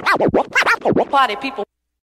Party people.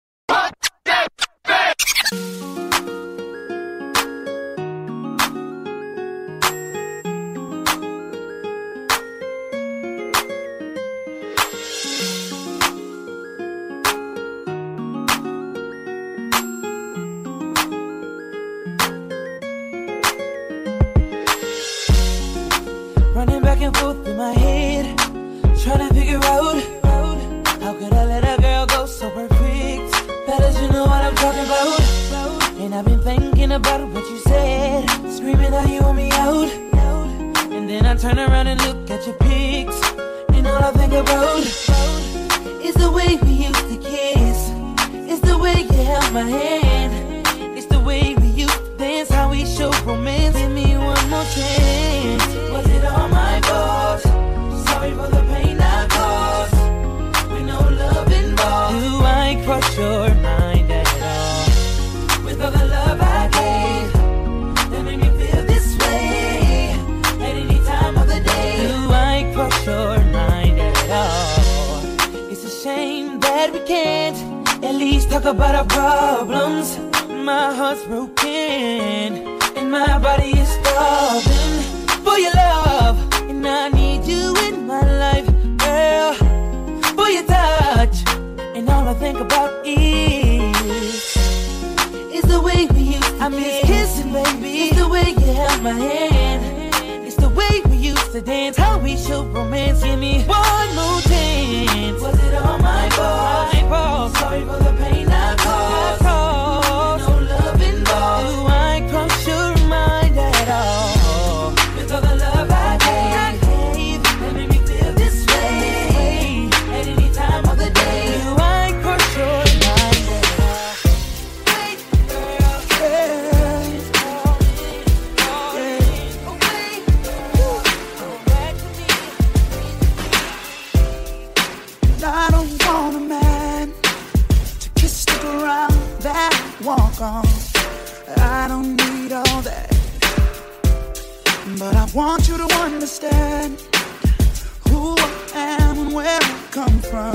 Running back and forth in my head, trying to figure out how could I let a girl go so perfect. Better you know what I'm talking about. And I've been thinking about what you said, screaming how you want me out. And then I turn around and look at your pics, and all I think about is the way we used to kiss. It's the way you held my hand. It's the way we used to dance, how we show romance. Give me one more chance. Was it all my fault? Sorry for the pain I caused. With no love involved. Do I cross your mind at all? With all the love I gave, that made me feel this way. At any time of the day. Do I cross your mind at all? It's a shame that we can't at least talk about our problems. My heart's broken and my body is starving for your love, and I need you in my life, girl. For your touch, and all I think about is the way we used to. I miss kissing, baby. It's the way you held my hand. It's the way we used to dance, how we show romance. Give me one more chance. Was it all my fault? My fault. Sorry for the pain I caused. No love involved. Do I cross your mind at all? With all the love I gave, that made me feel this way. At any time of the day. Do I cross your mind at all? Wait, girl, I don't want a man to kiss the ground that I walk on. I don't need all that, but I want you to understand who I am and where I come from.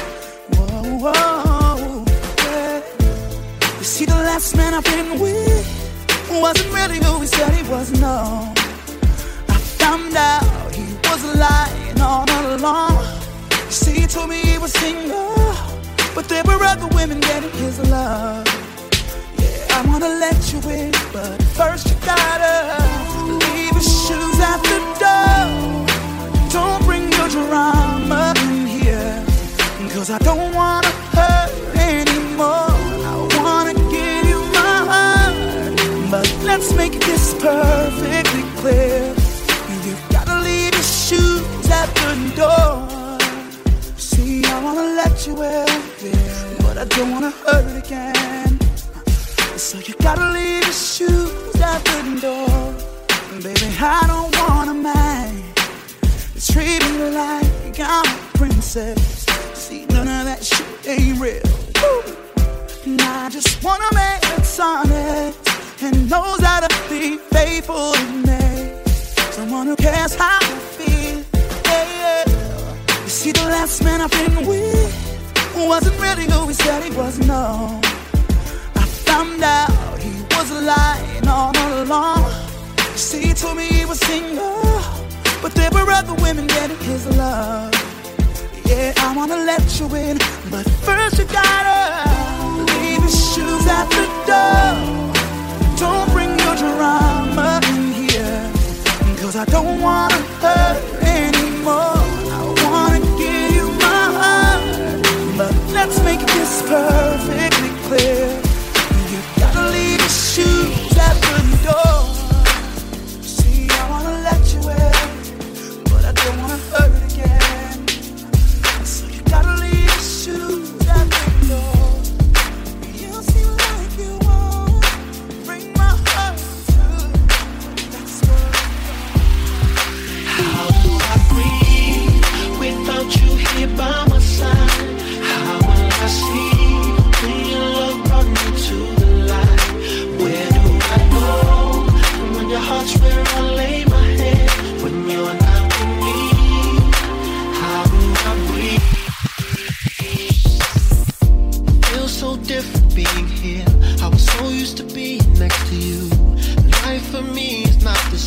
Whoa, whoa, yeah. You see, the last man I've been with wasn't really who he said he was, no. I found out he was lying all along. You see, he told me he was single, but there were other women getting his love. I wanna let you in, but first you gotta leave your shoes at the door. Don't bring your drama in here, cause I don't wanna hurt anymore. I wanna give you my heart, but let's make this perfectly clear. You've gotta leave your shoes at the door. See, I wanna let you in, but I don't wanna hurt again. So you gotta leave your shoes at the door. Baby, I don't want a man that's treating me like I'm a princess. See, none of that shit ain't real. Woo. And I just want a man that's honest and knows how to be faithful to me. Someone who cares how I feel. Yeah. You see, the last man I've been with wasn't really who he said he was, no. Found out he was lying all along. See, he told me he was single, but there were other women getting his love. Yeah, I wanna let you in, but first you gotta leave your shoes at the door. Don't bring your drama in here, cause I don't wanna hurt anymore. I wanna give you my heart, but let's make this perfectly clear. Leave your shoes at the door. See, I wanna let you in, but I don't wanna hurt it again. So you gotta leave your shoes at the door. You seem like you won't bring my heart to. That's what. How do I breathe without you here by my side? How will I see when your love brought me to the light? Where do I go when your heart's where I lay my head?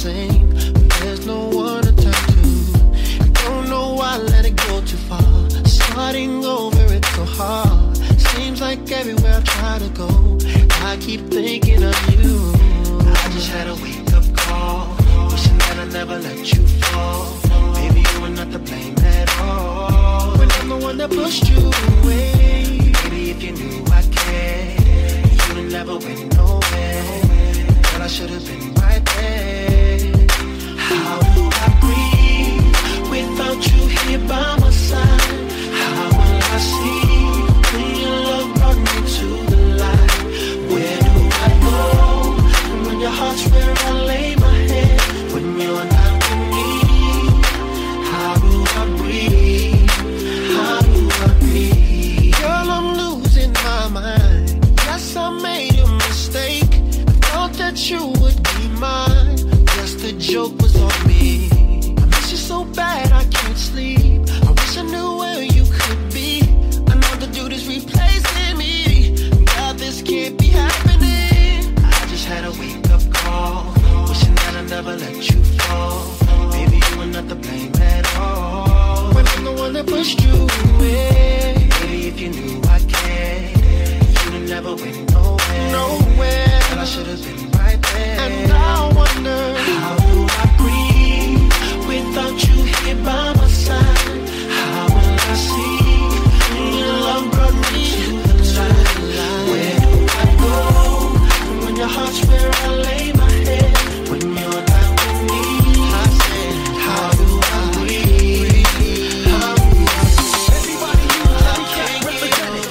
same, but there's no one to turn to. I don't know why I let it go too far. Starting over, it's so hard. Seems like everywhere I try to go, I keep thinking of you. I just had a wake-up call, wishing that I never let you fall. Baby, you were not to blame at all, when I'm the one that pushed you away. Baby, if you knew I cared, you'd never went nowhere. Girl, I should have been right there. How do I breathe without you here by my side? How will I see when your love brought me to the light? Where do I go when your heart's where I lay my head? When you're not with me, how do I breathe? How do I breathe? Girl, I'm losing my mind. Yes, I made a mistake. I thought that you would be mine. Just the joke was on me. I miss you so bad I can't sleep. I wish I knew where you could be. Another dude is replacing me. God, this can't be happening. I just had a wake-up call, wishing that I never let you fall. Baby, you were not to blame at all, when I'm the one that pushed you away. Baby, if you knew I cared, you'd never went nowhere. And I should have been right there. And I wonder, how do I breathe without you here by my side? How will I see when your love brought me to the light? Where do I go when your heart's where I lay my head? When you're not with me, I said, how do I breathe? How do I breathe? Everybody, I can't represent it.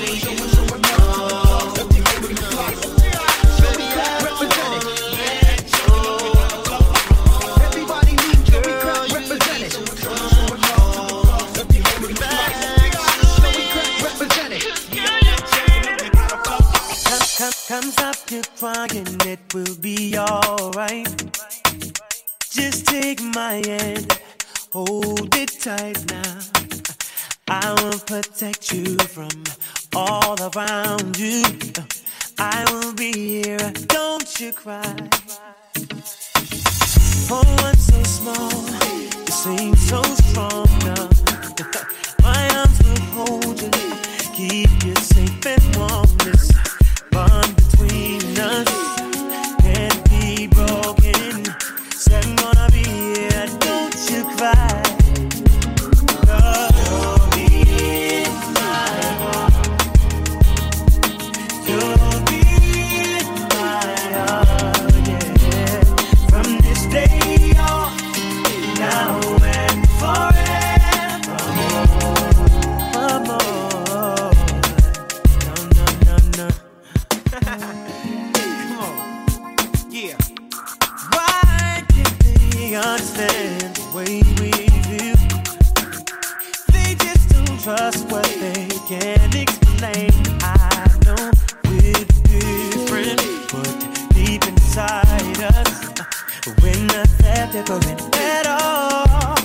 Come stop your crying, it will be alright. Just take my hand, hold it tight now. I will protect you from all around you. I will be here, don't you cry. For one so small, you seem so strong now. My arms will hold you, keep you safe and warm. This bond between us can't be broken. Said I'm gonna be here, don't you cry. You'll be in my heart. You'll be in my heart, yeah. From this day on, now and forever. No. Come on. Yeah. Why can't they understand the way we feel? They just don't trust what they can't explain. I know we're different, but deep inside us, we're not that different at all.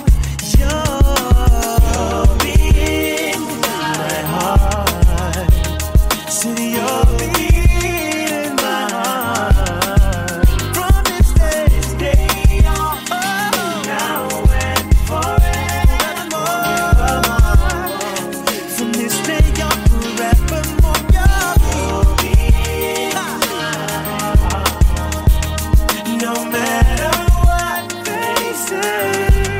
You'll be in my heart. So you'll be in my heart. From this day on, now and forevermore. From this day on, forevermore. You'll be in my heart. No matter what they say.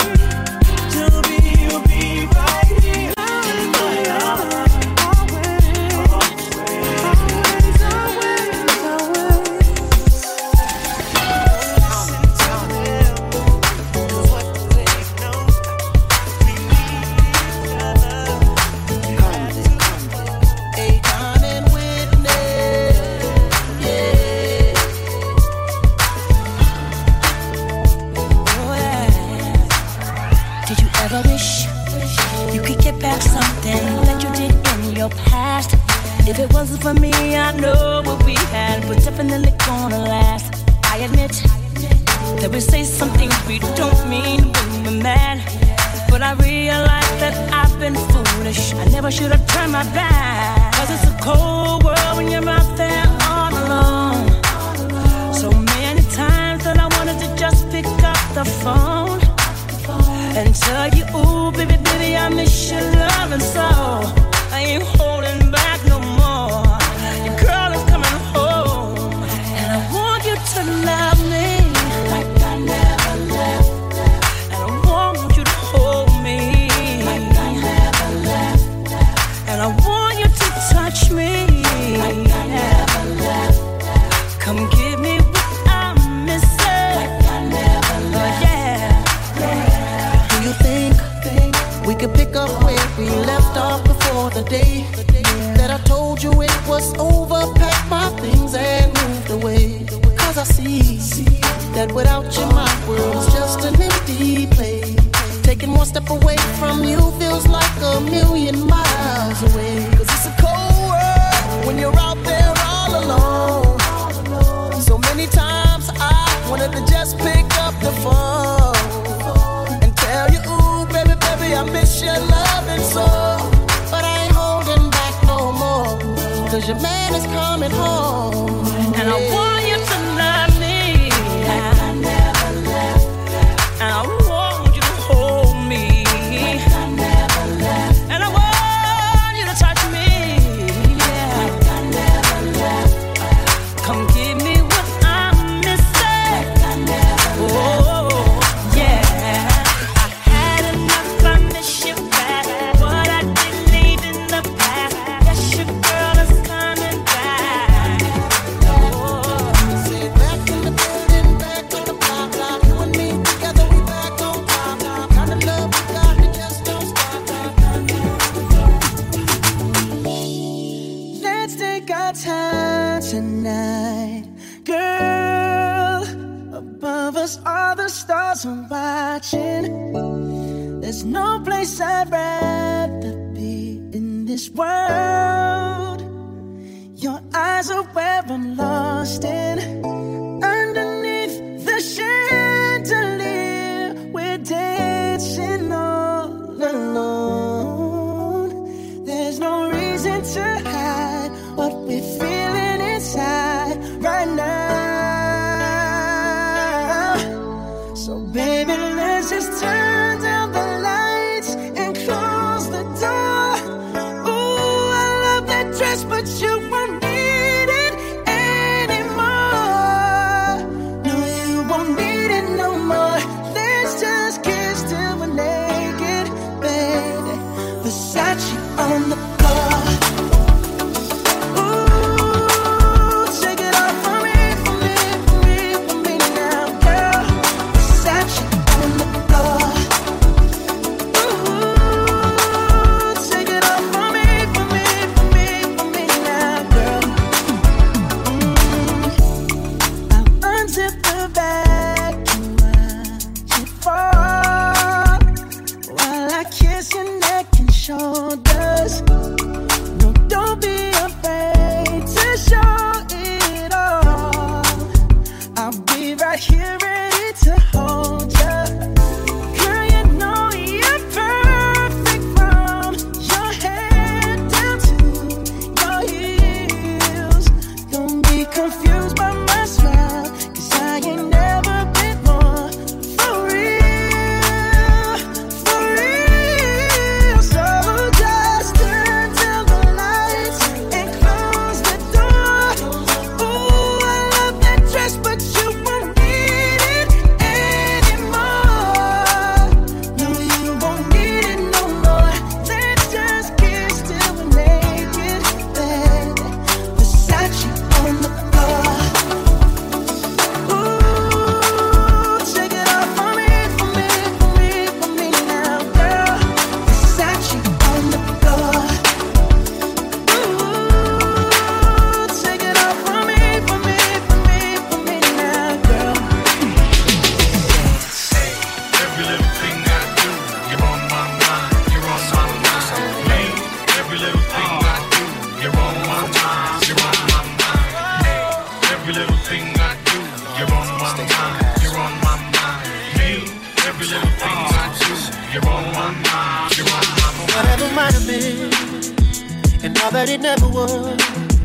You'll be right here in my heart. Did you ever wish you could get back something that you did in your past? If it wasn't for me, I know what we had was definitely gonna last. I admit that we say some things we don't mean when we're mad, but I realize that I've been foolish. I never should have turned my back, 'cause it's a cold world when you're out there all alone. So many times that I wanted to just pick up the phone and tell you, ooh, baby, baby, I miss your loving so. I ain't holding back no more. Your girl is coming home, and I want you to love me like I never left. And I want you to hold me like I never left. And I want you to touch me like I never left. Come give me what I'm missing like I never left. Yeah. Do you think we could pick up where we left off before the day that I told you it was over? Packed my things and moved away. Cause I see that without you my world's just an empty place. Taking one step away from you feels like a million miles away. Cause it's a cold world when you're out there all alone. So many times I wanted to just pick up the phone and tell you, ooh, baby, baby, I miss your loving so. But I ain't holding back no more, cause your man is coming home. And I want you to love me like I never left. And I want you to hold me like I never left. And I want you to touch me, yeah, like I never left. Come give me what I'm missing like I never left. Oh, yeah. I had enough, I miss you back. What I did leave in the past. Yes, your girl is coming back. Oh. Say back in the building, back on the block. You and me together, we back on top. Kind of love we got, it just don't stop. Let's take our time tonight, girl. Above us, all the stars are watching. There's no place I'd rather be in this world. Your eyes are where I'm lost in. Underneath the chandelier, we're dancing all alone. There's no reason to hide what we're feeling inside right now. So baby, let's just turn down the lights and close the door. Ooh, I love that dress, but you won't need it anymore. No, you won't need it no more. Let's just kiss till we're naked, baby. Versace on the floor. Ooh, take it off for me, for me, for me, for me now, girl. Versace on the floor. Ooh, take it off for me, for me, for me, for me now, girl. I'll unzip the bag and watch it fall while I kiss your neck and shoulders. No, don't be afraid to show it all. I'll be right here ready to hold ya. Girl, you know you're perfect from your head down to your heels. Don't be confused by my smile, cause I ain't never been more for real, for real. So just turn down the lights and close the door. Ooh, I love that dress, but you won't need it anymore. No, you won't need it no more. Let's just kiss till we're naked, baby. Versace on the floor. Ooh, take it off for me, for me, for me, for me now, girl. Versace on the floor. Ooh, take it off for me, for me, for me, for me now, girl. Every little thing I do, you're on my mind, you're on my mind. Me, every little thing I do, you're on my mind, you're on my mind. Every little thing I do, you're on my mind, you're on my mind. Me, every little thing I do, you're on my mind, you're on my mind. Whatever might have been, and all that it never was.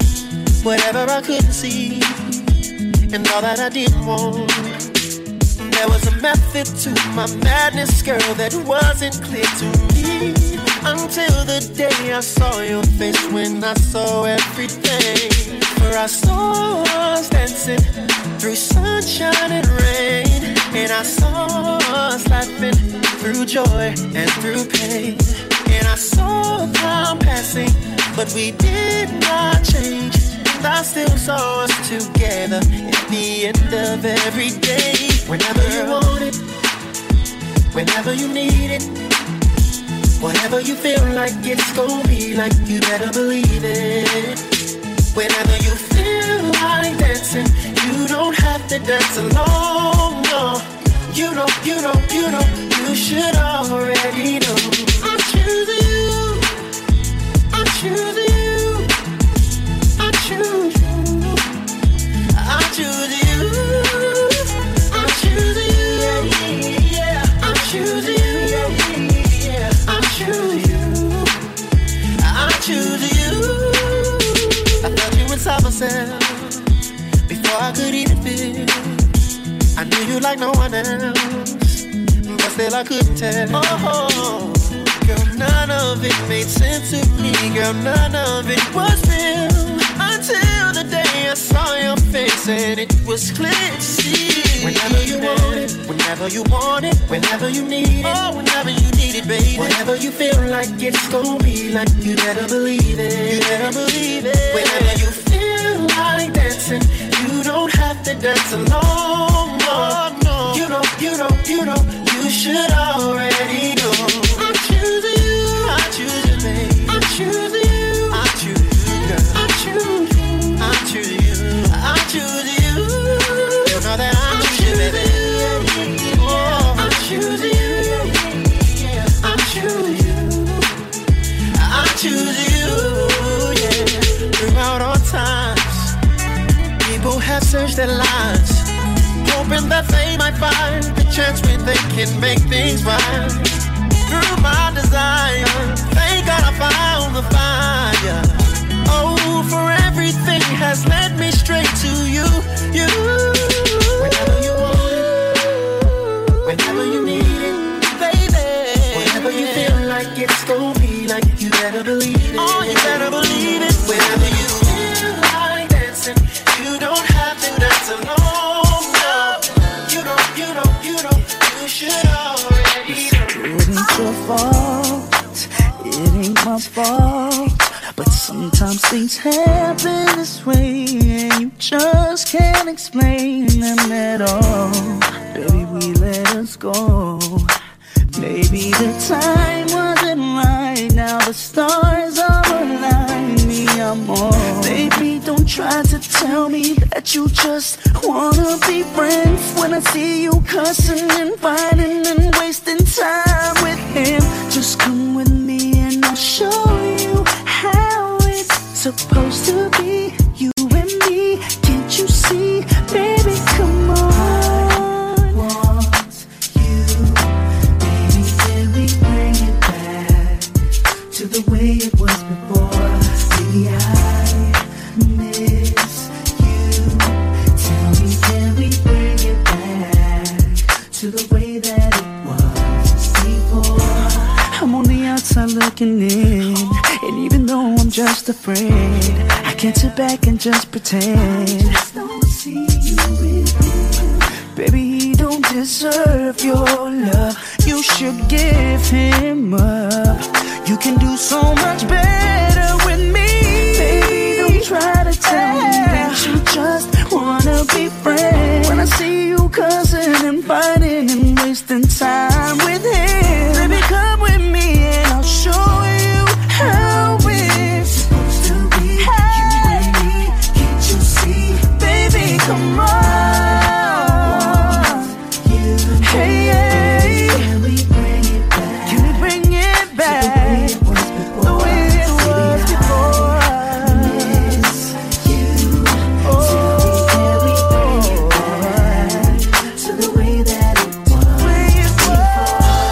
Whatever I couldn't see, and all that I didn't want. There was a method to my madness, girl, that wasn't clear to me until the day I saw your face, when I saw everything. For I saw us dancing through sunshine and rain, and I saw us laughing through joy and through pain. And I saw time passing, but we did not change. And I still saw us together at the end of every day. Whenever you want it, whenever you need it, whatever you feel like it's gonna be like, you better believe it. Whenever you feel like dancing, you don't have to dance alone, no. You know, you should already know. I'm choosing you, I'm choosing you, I choose you, I choose you, I'm choosing you, yeah, I'm choosing you, yeah, I'm choosing you, I choose you. I felt you inside myself before I could even feel. I knew you like no one else, but still I couldn't tell. Oh, girl, none of it made sense to me. Girl, none of it was real until the day I saw your face, and it was clear to see. Whenever you want it, whenever you want it, whenever you need it, oh, whenever you need it, baby. Whenever you feel like it's gonna be like, you better believe it. You better believe it. Whenever you feel like dancing, you don't have to dance alone. No, no. You know, you should already know. I'm choosing you, I choose you, babe. I'm choosing you, I choose you, girl. I choose you, I choose you, I choose you. You know that I choose you, baby. Oh, I'm choosing you, I choose you, I choose you, yeah. Throughout all times, people have searched their lives, hoping that they might find the chance when they can make things right. Through my desire, thank God I found the fire. Oh, for everything has led me straight to you, you. Whenever you want it, whenever you need it, baby. Whenever you feel like it's gonna be like, you better believe it. Oh, you better believe it. Whenever you feel like dancing, you don't have to dance alone. You should already know. It ain't your fault, it ain't my fault, but sometimes things happen this way and you just can't explain them at all. Baby, we let us go. Maybe the time wasn't right. Now the stars are aligned. Me, I'm on. Baby, don't try to tell me that you just wanna be friends when I see you cussing and fighting and wasting time with him. Just come with me and I'll show you how it's supposed to be. You and me, can't you see? Baby, come on. I want you. Baby, can we bring it back to the way it was before? Baby, I miss you. Tell me, can we bring it back to the way that it was before? I'm on the outside looking in, and even though I'm just afraid, I can't sit back and just pretend. I just don't see you with him. Baby, he don't deserve your love. You should give him up. You can do so much better with me. Baby, don't try to tell me that you just wanna be friends when I see you cussing and fighting and wasting time with him. Baby, come with me and I'll show you how it's supposed to be. You and me, can't you see? Baby, come on. Hey, hey. Can we bring it back? Can we bring it back to the way it was before? Miss you. Oh, can we bring it back to the way that it was before?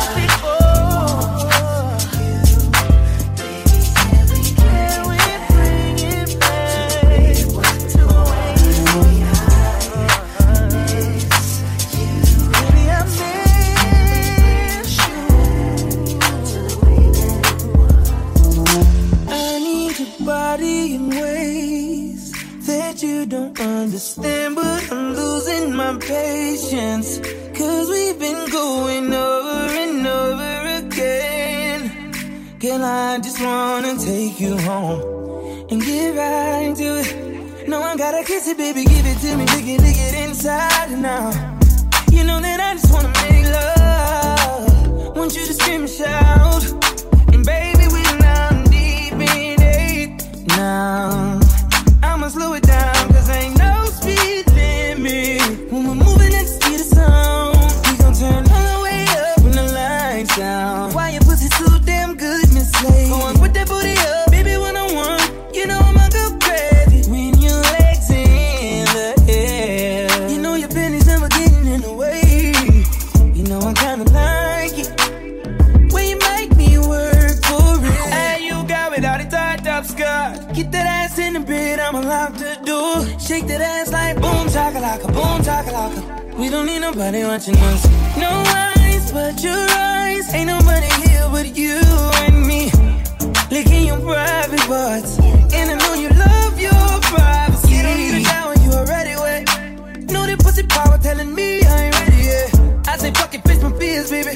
Girl, I just wanna take you home and get right into it. No, I gotta kiss it, baby, give it to me, lick it inside and out. You know that I just wanna make love. Want you to scream and shout. And baby, we're now deep in it. Now, I'ma slow it down, cause ain't no speed limit. When we're moving at the speed of sound, we gon' turn all the way up when the lights down. Why your pussy so damn good, Miss Lady? Going with that booty up, baby, one-on-one. You know I'ma go crazy when your legs in the air. You know your pennies never getting in the way. You know I kinda like it when you make me work for it. Hey, you got it all the tied up skirt. Get that ass in the bed, I'ma lock the door. Shake that ass like boom chakalaka, boom chakalaka. We don't need nobody watching us. No eyes but your eyes. Ain't nobody here but you and me. Licking your private parts. And I know you love your privacy. You don't need a shower, you already wet. Know that pussy power telling me I ain't ready yet. I say fuck it, face my fears, baby.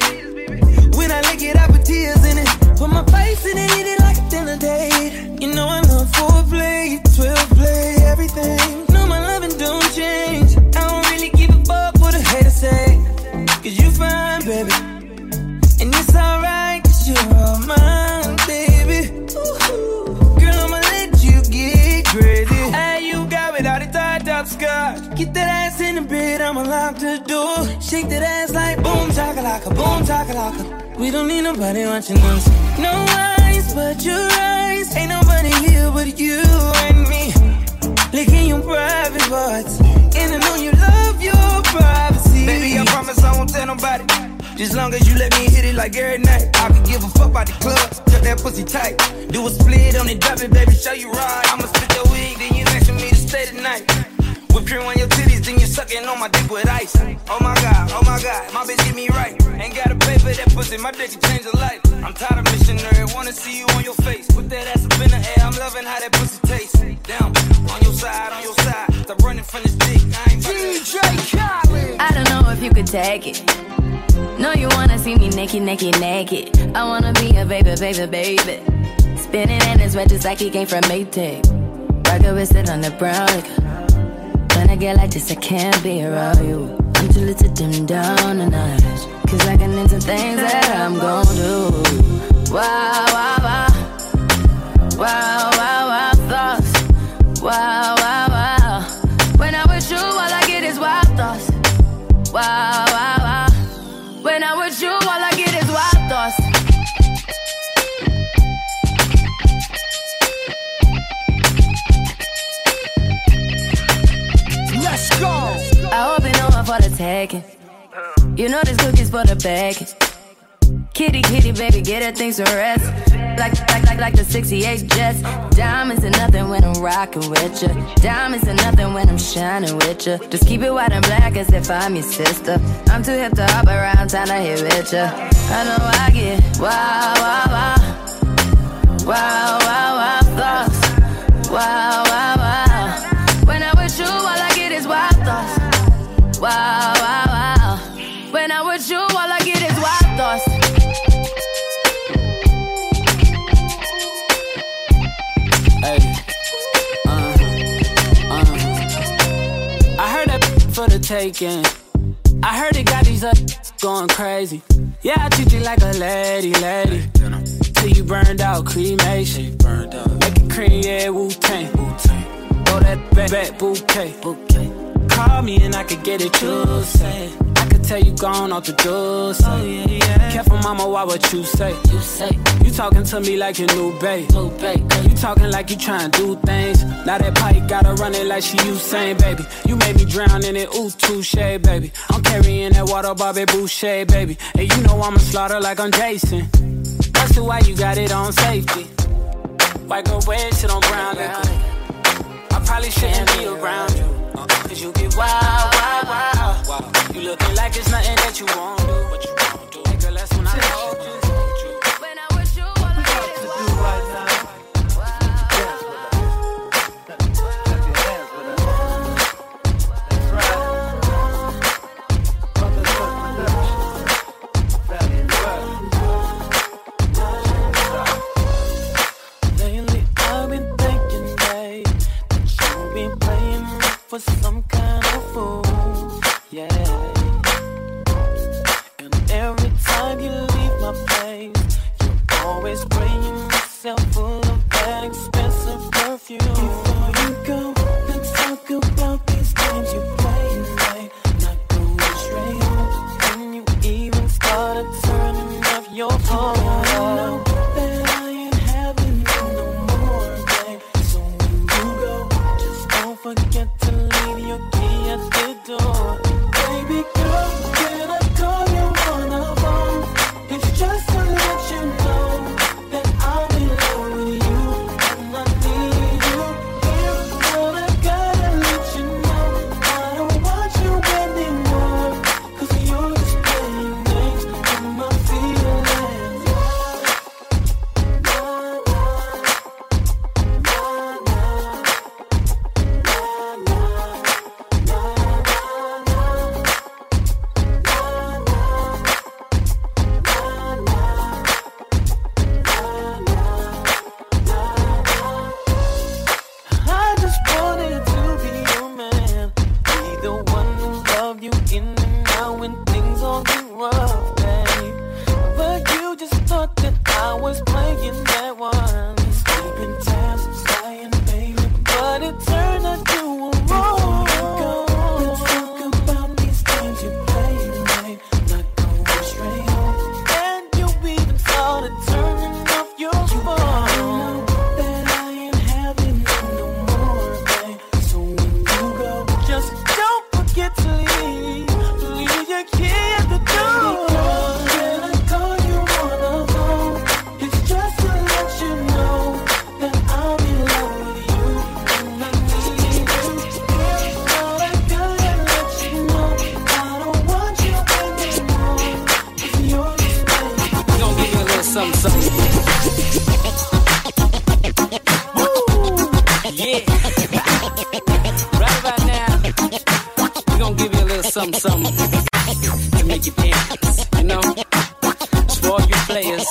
When I lick it, I put tears in it. Put my face in it, eat it like a dinner date. You know I love foreplay, 12 play, everything. No, my loving don't change. I don't really give a fuck what a hater say. Cause you fine, baby. And it's alright, cause you're all mine, baby. Ooh. Girl, I'ma let you get crazy. Hey, you got it, all the tied up skirt. Get that ass in the bed, I'ma lock the door. Shake that ass like boom chakalaka, boom chakalaka. We don't need nobody watching us. No eyes but your eyes. Ain't nobody here but you and me. Licking your private parts. And I know you love your privacy. Baby, I promise I won't tell nobody. Just long as you let me hit it like every night. I could give a fuck about the club. Cut that pussy tight. Do a split on it, drop it, baby, show you right. I'ma split your wig, then you next to me to stay tonight. Whip cream on your titties, then you sucking on my dick with ice. Oh my god, my bitch get me right. Ain't gotta pay for that pussy, my dick can change a life. I'm tired of missionary, wanna see you on your face. Put that ass up in the air, I'm loving how that pussy tastes. Down, on your side, stop running from this dick. I ain't DJ Khaled. I don't know if you could take it. No, you wanna see me naked. I wanna be a baby. Spinning in his red just like he came from Maytag. Rocket with it on the brown liquor. When I get like this, I can't be around you. I'm too little to dim down a notch. Cause I can into things that I'm gon' do. Wow, wow, wow. Wow, wow, wow, thoughts. Wow, wow, wow. When I'm with you, all I get is wild thoughts. Wow, wow, wow. When I'm with you, all I get is wild thoughts. Let's go. I hope you know I'm for the taking. You know this cookie's for the bacon. Kitty, baby, get her things to rest. Like the 68 Jets. Diamonds are nothing when I'm rocking with ya. Diamonds are nothing when I'm shining with ya. Just keep it white and black as if I'm your sister. I'm too hip to hop around town to hit with ya. I know I get wow, wow, wow. Wow, wow, wow, thoughts. Wow, wow, wow. When I'm with you, all I get is wild thoughts. Wow, wow, wow. When I'm with you, all I get is wild thoughts. I heard that for the taking. I heard it got these up going crazy. Yeah, I treat you like a lady. Till you burned out, cremation. Make it cream, yeah, Wu-Tang. Throw that back bouquet. Call me and I could get it, you say. I could tell you gone off the door. Oh, yeah. Careful, mama, why what you say? You talking to me like your new babe. You talking like you trying to do things. Now that pipe gotta run it like she Usain, baby. You made me drown in it, ooh, touche, baby. I'm carrying that water, Bobby Boucher, baby. And you know I'ma slaughter like I'm Jason. That's the why you got it on safety. White girl wear shit on brown liquor. I probably shouldn't be around you. Cause you get wild. You looking like it's nothing that you won't do. What you won't do. Hey girl, that's when I told you. When I'm with you, all I get is wild. time you leave my place, you're always spraying yourself full of that expensive perfume. Before you go, let's talk about these games you play tonight. Not going straight home. When you even started turning off your phone, I know that I ain't having you no more, babe. So when you go, just don't forget to leave your key at the door. Baby girl, can I call you on the phone? It's just to let you know that I'm in love with you and I need you. Here's what I gotta let you know. I don't want you anymore, 'cause you're just playing games with my feelings. I just wanted to be your man, be the one who love you in and out when things all get rough, babe. But you just thought that I was playing that one, sleeping tabs, lying, baby. But it turned out you were wrong. Let's talk about these games you play tonight. Not going straight home, and you even started turning off your phone. That I ain't having you no more, babe. So when you go, just don't forget to leave your key at the door. Can I call you on the phone? It's just to let you know that I'm in love with you and I need you. Here's what I gotta let you know. I don't want you anymore, 'cause you're just playing. We gon' give you a little something, something. Yeah. Right about now, we gon' give you a little something, something to make you dance, you know? It's for all you players.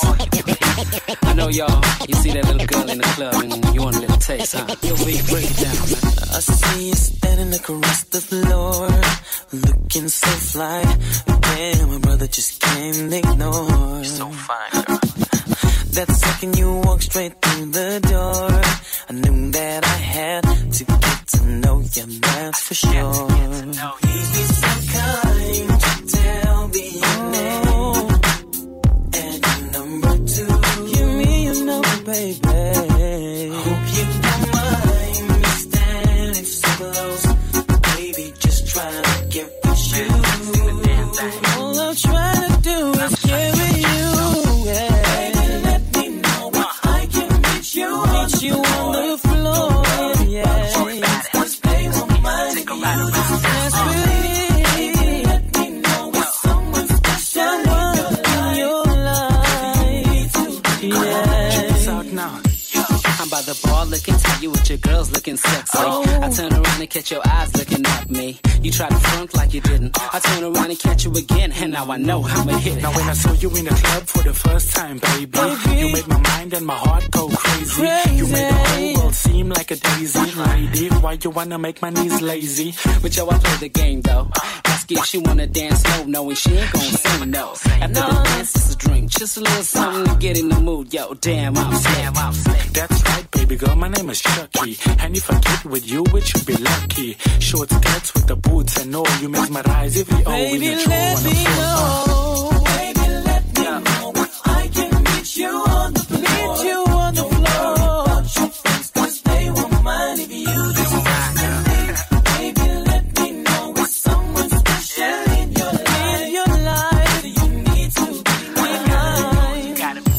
I know y'all, you see that little girl in the club and you want a little taste, huh? Yo, big, break it down, man. I see you standing across the floor, looking so fly. Damn, my brother just can't ignore. You're so fine, girl. That second you walked straight through the door, I knew that I had to get to know you, that's for sure. Please be so kind to tell me your name and your number too. Give me your number, baby. Hope you don't mind me standing so close. Baby, just try to get with you. All I'm trying to do is get with you. Baby, let me know if I can meet you on the floor. Yeah, 'cause they won't mind if you just dance with me. Baby, let me know if someone special in your life. Yeah. Check this out now. I'm by the bar looking to you with your girls looking sexy. I turn around and catch your eyes looking at me. You try to front like you didn't. I turn around and catch you again, and now I know I'ma hit it. Now when I saw you in the club for the first time, baby, you made my mind and my heart go crazy. You made the whole world seem like a daisy. Lady, why you wanna make my knees lazy? But yo, I play the game though. Ask if she wanna dance slow, knowing she ain't gon' say no. After the dance, it's a drink, just a little something to get in the mood. Yo, damn, I'm slick. That's right, baby girl, my name is Chucky. And if I get with you, it should be lucky. Short skirts with the boots and all, you mesmerize if you owe in Baby, the let me know. Baby, let me know if I can meet you on the floor. Meet you on the floor. About your friends, 'cause they won't mind if you just dance with me. Baby, let me know if someone special in your life. You need to be mine.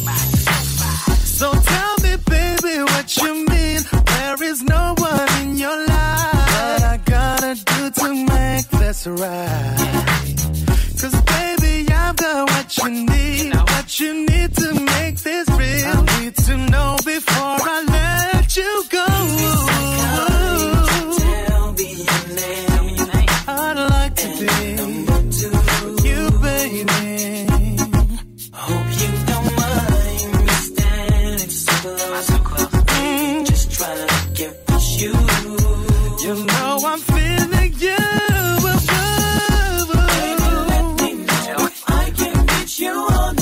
So tell me, baby, what you mean? There is no one in your life. What I gotta do to make this right? 'Cause baby, I've got what you need. What you need to make this real. I need to know before I let you go. Tell me your name. I'd like to be with you, baby. Hope you don't mind me standing so close. Just try to get with you. You know I'm feeling you. Baby, let me know if I can reach you on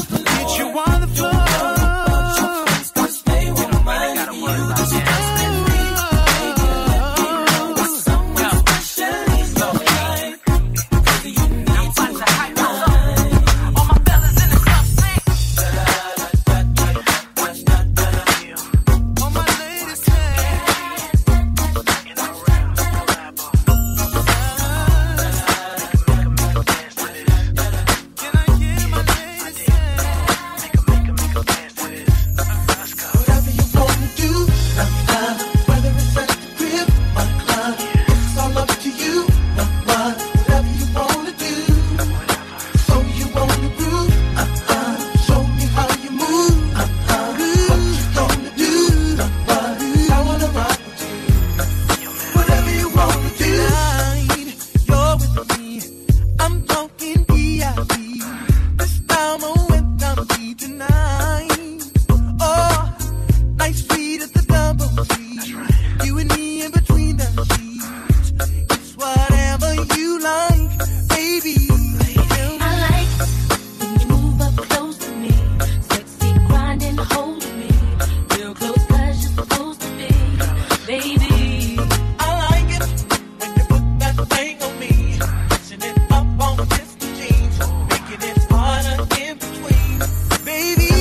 tonight. Oh, nice sweet at the double G. Right. You and me in between the sheets. It's whatever you like, baby. I like when you move up close to me, sexy grinding, holding me real close 'cause you're supposed to be, baby. I like it when you put that thing on me, pushing it up on this jeans, making it harder in between, baby.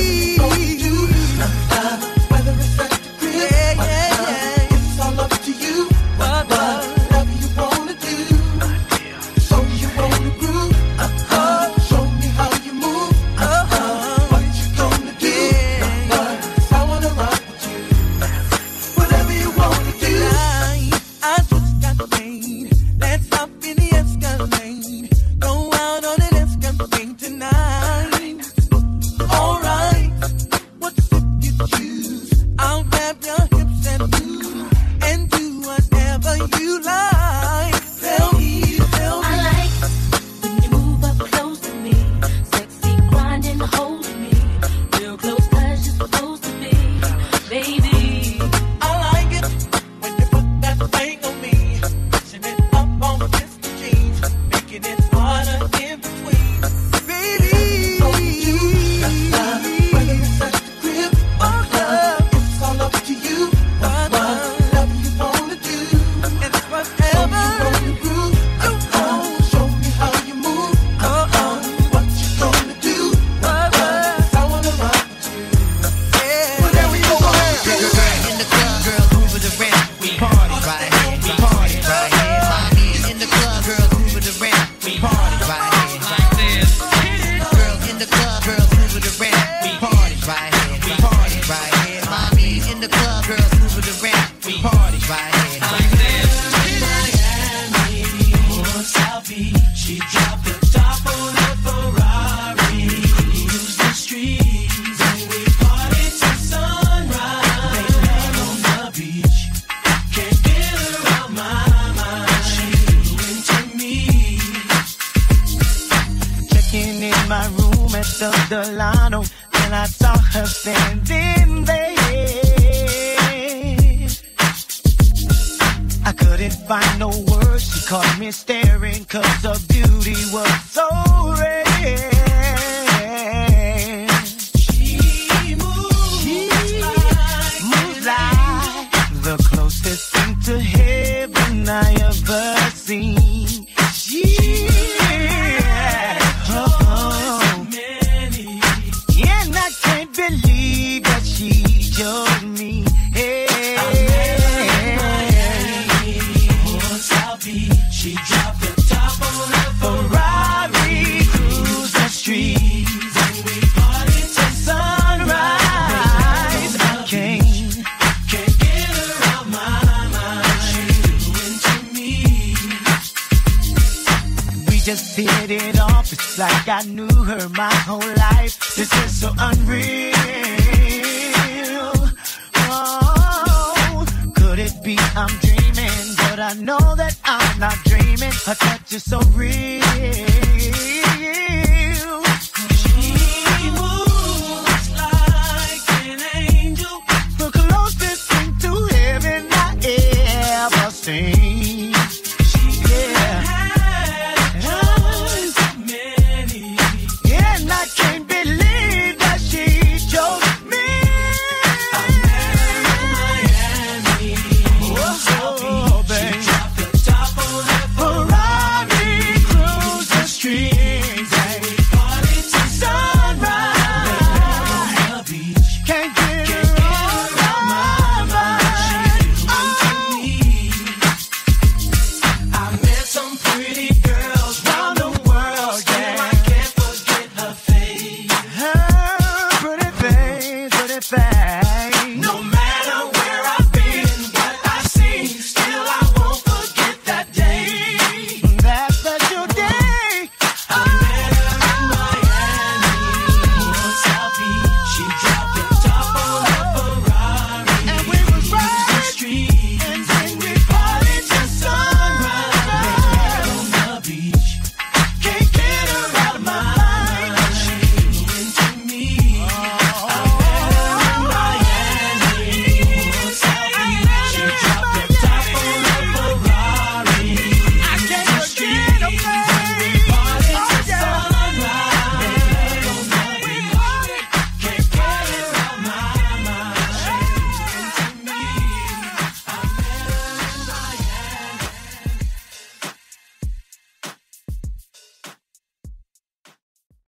Whether it's at the crib, yeah, it's all up to you. Whatever you wanna do, so you wanna groove. Show me how you move. What you gonna do? I wanna rock with you. Whatever you wanna do. I just got paid. Let's hop in the Escalade. Go out on an Escalade tonight. Alright, what sip you choose? I'll grab your hips and move and do whatever you like. Tell me. I like when you move up close to me, sexy grinding, holding me real close 'cause you're supposed to be, baby. I like it when you put that thing on me, pushing it up on this jeans, making it harder in between, baby. Whether it's at the crib or club, it's all up to you. Whatever you wanna do, it's whatever you groove. Show me how you move. What you gonna do? I wanna rock with you. Whatever you wanna do. In the club, girls moving around. We party right here. We party right here. Mommy in the club, girls moving around. We party right here. Girls in the club, girls moving around. We party right here. We party right here. Mommy in the club, girls moving around. We party right here. South Beach, she dropped the top on the Ferrari, cruise the streets, and we party till sunrise. Late on the beach, can't get her out my mind. She's into me. Checking in my room at the Delano, and I saw her standing there. I couldn't find no words, she caught me staring 'cause her beauty was so rare. She moves like the closest thing to heaven I ever seen. And I can't believe that she chose me. She dropped the top on the Ferrari, cruise the streets, and we party till sunrise. I can't can't get her out my mind. She's into me. We just hit it off. It's like I knew her my whole life. This is so unreal. Oh, could it be I'm dreaming? But I know that I'm not dreaming. Her touch is so real.